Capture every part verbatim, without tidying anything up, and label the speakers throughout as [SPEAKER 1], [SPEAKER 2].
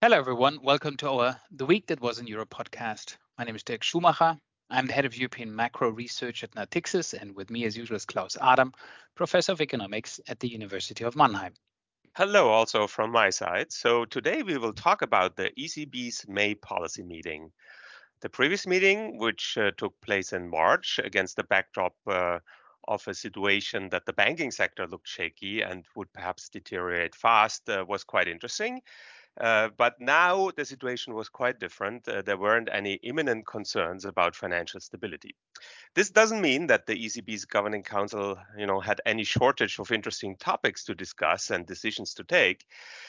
[SPEAKER 1] Hello, everyone. Welcome to our The Week That Was in Europe podcast. My name is Dirk Schumacher. I'm the head of European macro research at Natixis, and with me, as usual, is Klaus Adam, professor of economics at the University of Mannheim.
[SPEAKER 2] Hello, also from my side. So today we will talk about the E C B's May policy meeting. The previous meeting, which uh, took place in March against the backdrop uh, of a situation that the banking sector looked shaky and would perhaps deteriorate fast, uh, was quite interesting. Uh, but now the situation was quite different. Uh, there weren't any imminent concerns about financial stability. This doesn't mean that the E C B's Governing Council, you know, had any shortage of interesting topics to discuss and decisions to take,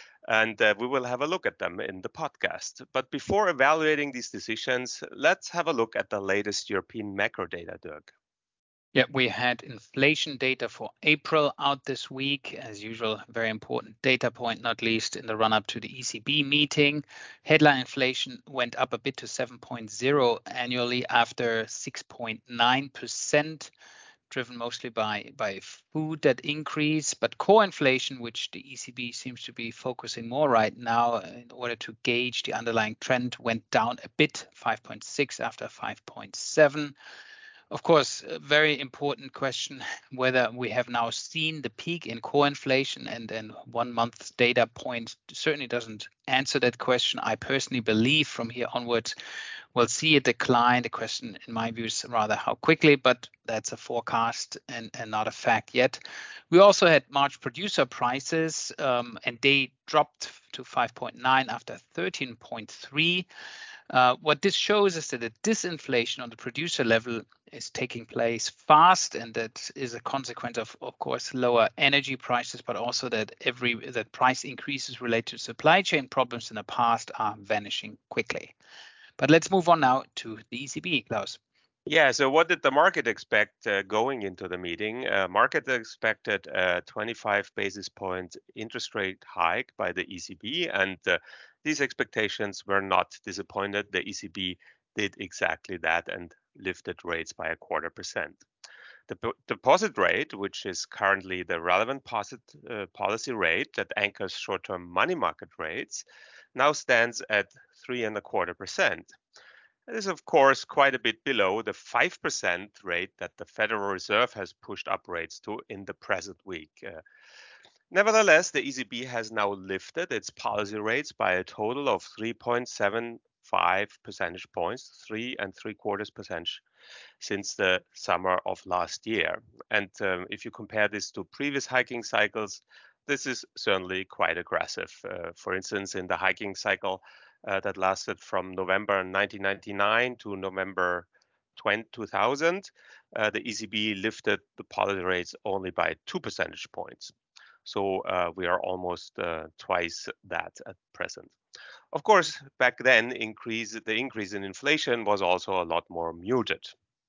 [SPEAKER 2] and uh, we will have a look at them in the podcast. But before evaluating these decisions, let's have a look at the latest European macro data, Dirk.
[SPEAKER 1] Yeah, we had inflation data for April out this week. As usual, very important data point, not least in the run up to the E C B meeting. Headline inflation went up a bit to seven point zero annually after six point nine percent. Driven mostly by, by food that increase, but core inflation, which the E C B seems to be focusing more right now in order to gauge the underlying trend, went down a bit, five point six after five point seven. Of course, a very important question whether we have now seen the peak in core inflation, and then one month data point certainly doesn't answer that question. I personally believe from here onwards we'll see a decline. The question, in my view, is rather how quickly, but that's a forecast and, and not a fact yet. We also had March producer prices, um, and they dropped to five point nine after thirteen point three. Uh, what this shows is that the disinflation on the producer level is taking place fast, and that is a consequence of, of course, lower energy prices, but also that every that price increases related to supply chain problems in the past are vanishing quickly. But let's move on now to the E C B, Klaus.
[SPEAKER 2] Yeah, so what did the market expect uh, going into the meeting? Uh, market expected a twenty-five basis point interest rate hike by the E C B, and uh, these expectations were not disappointed. The E C B did exactly that and lifted rates by a quarter percent. The po- deposit rate, which is currently the relevant posit, uh, policy rate that anchors short-term money market rates, now stands at three and a quarter percent. It is, of course, quite a bit below the five percent rate that the Federal Reserve has pushed up rates to in the present week. Uh, nevertheless, the E C B has now lifted its policy rates by a total of three point seven five percentage points, three and three quarters percent since the summer of last year. And um, if you compare this to previous hiking cycles, this is certainly quite aggressive. Uh, for instance, in the hiking cycle uh, that lasted from November nineteen ninety-nine to November two thousand, uh, the E C B lifted the policy rates only by two percentage points. So uh, we are almost uh, twice that at present. Of course, back then, increase the increase in inflation was also a lot more muted.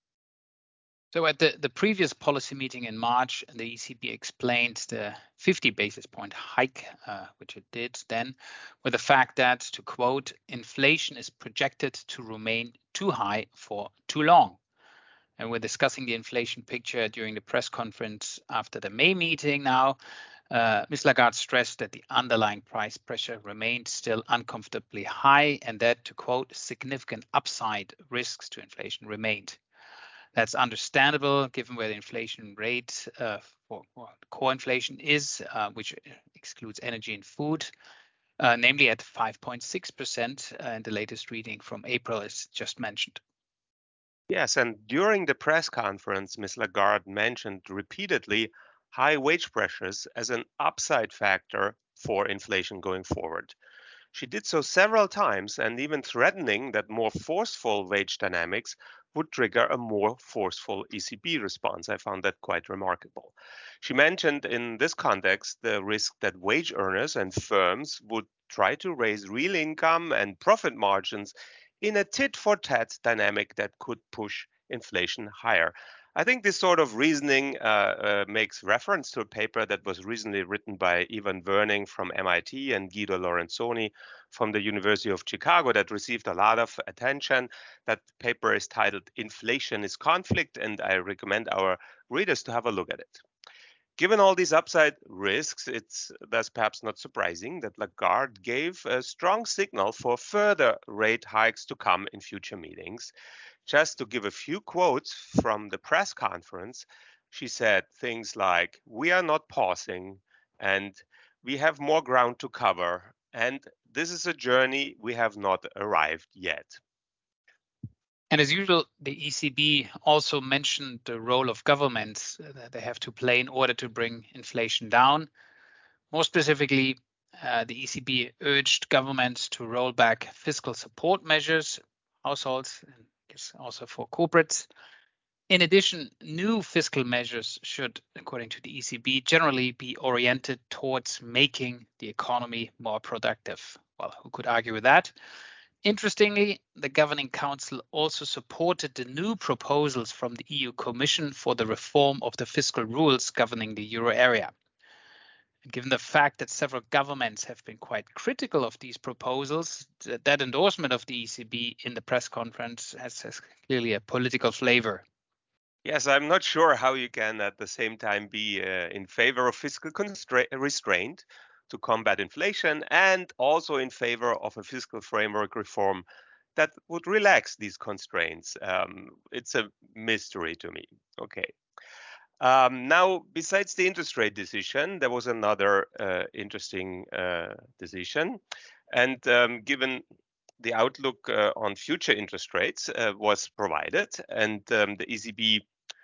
[SPEAKER 1] So at the, the previous policy meeting in March, the E C B explained the fifty basis point hike, uh, which it did then, with the fact that, to quote, inflation is projected to remain too high for too long. And we're discussing the inflation picture during the press conference after the May meeting now. Uh, Miz Lagarde stressed that the underlying price pressure remained still uncomfortably high, and that, to quote, significant upside risks to inflation remained. That's understandable given where the inflation rate uh, for well, core inflation is, uh, which excludes energy and food, uh, namely at five point six percent uh, in the latest reading from April, as just mentioned.
[SPEAKER 2] Yes, and during the press conference, Miz Lagarde mentioned repeatedly high wage pressures as an upside factor for inflation going forward. She did so several times, and even threatening that more forceful wage dynamics would trigger a more forceful E C B response. I found that quite remarkable. She mentioned in this context the risk that wage earners and firms would try to raise real income and profit margins in a tit for tat dynamic that could push inflation higher. I think this sort of reasoning uh, uh, makes reference to a paper that was recently written by Ivan Werning from M I T and Guido Lorenzoni from the University of Chicago that received a lot of attention. That paper is titled Inflation is Conflict, and I recommend our readers to have a look at it. Given all these upside risks, it's thus perhaps not surprising that Lagarde gave a strong signal for further rate hikes to come in future meetings. Just to give a few quotes from the press conference, she said things like, "We are not pausing," and "We have more ground to cover," and "This is a journey we have not arrived yet."
[SPEAKER 1] And as usual, the E C B also mentioned the role of governments that they have to play in order to bring inflation down. More specifically, uh, the E C B urged governments to roll back fiscal support measures, households, and I guess also for corporates. In addition, new fiscal measures should, according to the E C B, generally be oriented towards making the economy more productive. Well, who could argue with that? Interestingly, the Governing Council also supported the new proposals from the E U Commission for the reform of the fiscal rules governing the euro area. And given the fact that several governments have been quite critical of these proposals, that endorsement of the E C B in the press conference has, has clearly a political flavor.
[SPEAKER 2] Yes, I'm not sure how you can at the same time be uh, in favor of fiscal constra- restraint to combat inflation and also in favor of a fiscal framework reform that would relax these constraints. Um, it's a mystery to me. Okay. Um, now, besides the interest rate decision, there was another uh, interesting uh, decision. And um, given the outlook uh, on future interest rates uh, was provided, and um, the E C B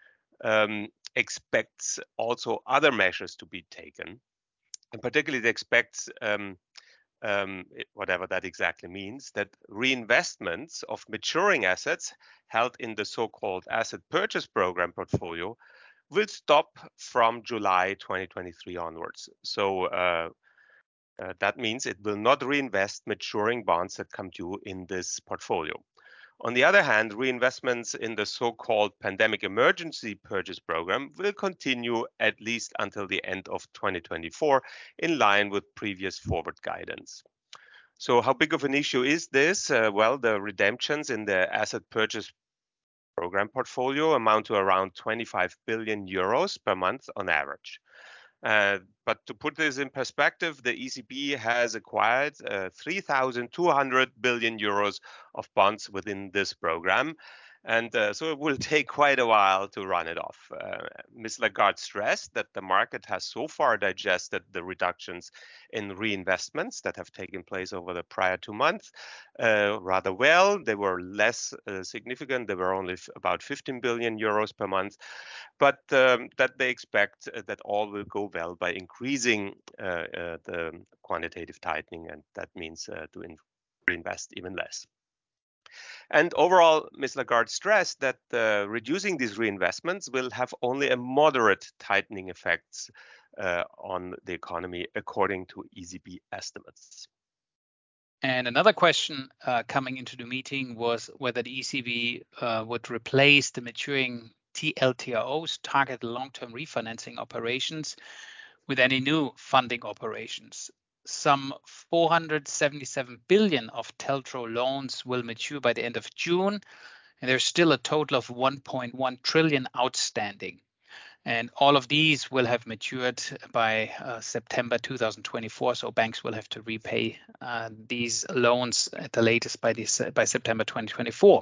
[SPEAKER 2] um, expects also other measures to be taken. And particularly, they expect, um, um, whatever that exactly means, that reinvestments of maturing assets held in the so-called asset purchase program portfolio will stop from July twenty twenty-three onwards. So uh, uh, that means it will not reinvest maturing bonds that come due in this portfolio. On the other hand, reinvestments in the so-called pandemic emergency purchase program will continue at least until the end of twenty twenty-four, in line with previous forward guidance. So how big of an issue is this? Uh, well, the redemptions in the asset purchase program portfolio amount to around twenty-five billion euros per month on average. Uh, but to put this in perspective, the E C B has acquired uh, three thousand two hundred billion euros of bonds within this program. And uh, so it will take quite a while to run it off. Uh, Miz Lagarde stressed that the market has so far digested the reductions in reinvestments that have taken place over the prior two months uh, rather well. They were less uh, significant. They were only f- about fifteen billion euros per month, but um, that they expect uh, that all will go well by increasing uh, uh, the quantitative tightening, and that means uh, to in- reinvest even less. And overall, Miz Lagarde stressed that uh, reducing these reinvestments will have only a moderate tightening effects uh, on the economy, according to E C B estimates.
[SPEAKER 1] And another question uh, coming into the meeting was whether the E C B uh, would replace the maturing T L T R Os, target long-term refinancing operations, with any new funding operations. Some four hundred seventy-seven billion of T L T R O loans will mature by the end of June, and there's still a total of one point one trillion outstanding. And all of these will have matured by uh, September two thousand twenty-four. So banks will have to repay uh, these loans at the latest by, this, uh, by September twenty twenty-four.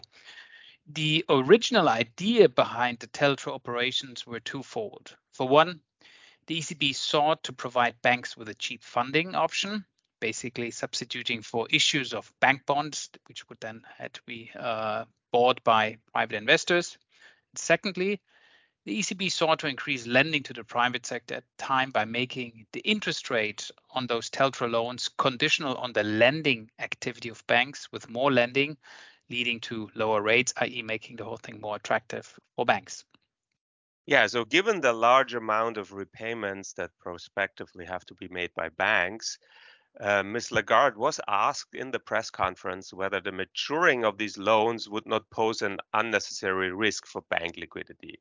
[SPEAKER 1] The original idea behind the T L T R O operations were twofold. For one, the E C B sought to provide banks with a cheap funding option, basically substituting for issues of bank bonds, which would then have to be uh, bought by private investors. Secondly, the E C B sought to increase lending to the private sector at the time by making the interest rate on those T L T R O loans conditional on the lending activity of banks, with more lending leading to lower rates, that is making the whole thing more attractive for banks.
[SPEAKER 2] Yeah, so given the large amount of repayments that prospectively have to be made by banks, uh, Miz Lagarde was asked in the press conference whether the maturing of these loans would not pose an unnecessary risk for bank liquidity.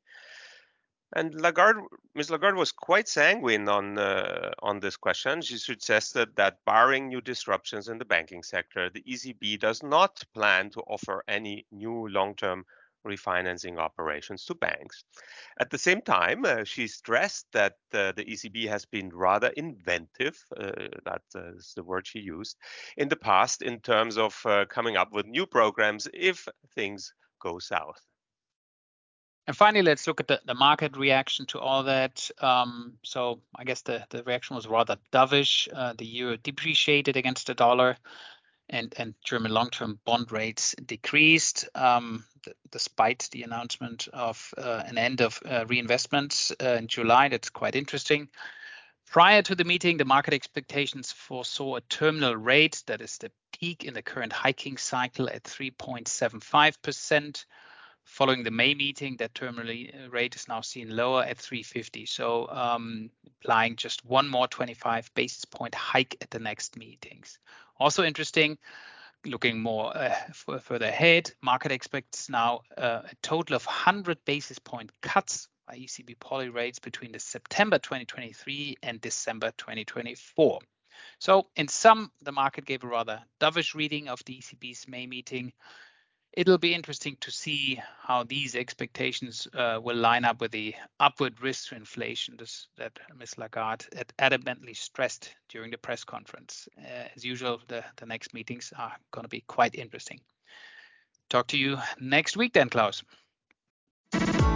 [SPEAKER 2] And Lagarde, Miz Lagarde was quite sanguine on uh, on this question. She suggested that barring new disruptions in the banking sector, the E C B does not plan to offer any new long-term refinancing operations to banks. At the same time, uh, she stressed that uh, the E C B has been rather inventive, uh, that uh, is the word she used, in the past in terms of uh, coming up with new programs if things go south.
[SPEAKER 1] And finally, let's look at the, the market reaction to all that. Um, so I guess the, the reaction was rather dovish. Uh, the euro depreciated against the dollar, and, and German long-term bond rates decreased, um, th- despite the announcement of uh, an end of uh, reinvestments uh, in July. That's quite interesting. Prior to the meeting, the market expectations foresaw a terminal rate, that is the peak in the current hiking cycle, at three point seven five percent. Following the May meeting, that terminal rate is now seen lower at three fifty. So um, implying just one more twenty-five basis point hike at the next meetings. Also interesting, looking more uh, f- further ahead, market expects now uh, a total of one hundred basis point cuts by E C B policy rates between the September twenty twenty-three and December twenty twenty-four. So in sum, the market gave a rather dovish reading of the E C B's May meeting. It'll be interesting to see how these expectations uh, will line up with the upward risk to inflation this, that Miz Lagarde had adamantly stressed during the press conference. Uh, as usual, the, the next meetings are going to be quite interesting. Talk to you next week then, Klaus.